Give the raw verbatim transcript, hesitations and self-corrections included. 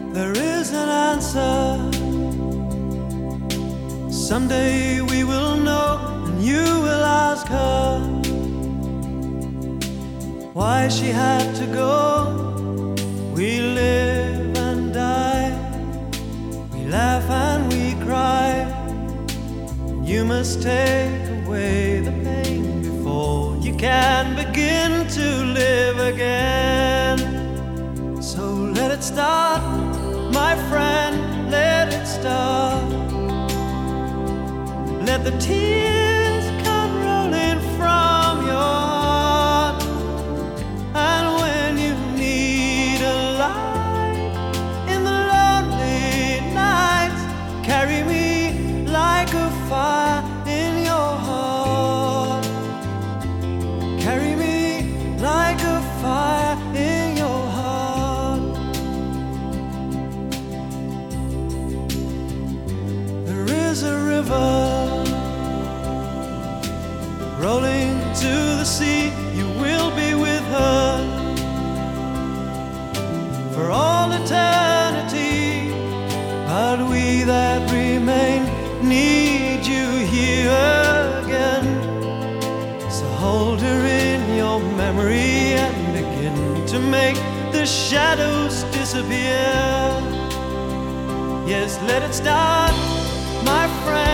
There is an answer. Someday we will know, and you will ask her why she had to go. We live and die, we laugh and we cry. You must take away the pain before you can begin to live again. So let it start, my friend, let it start. Let the tears come rolling from your heart. And when you need a light in the lonely nights, carry me like a fire in your heart. Carry me like a fire in your heart. There is a river rolling to the sea, you will be with her for all eternity. But we that remain need you here again. So hold her in your memory and begin to make the shadows disappear. Yes, let it start, my friend.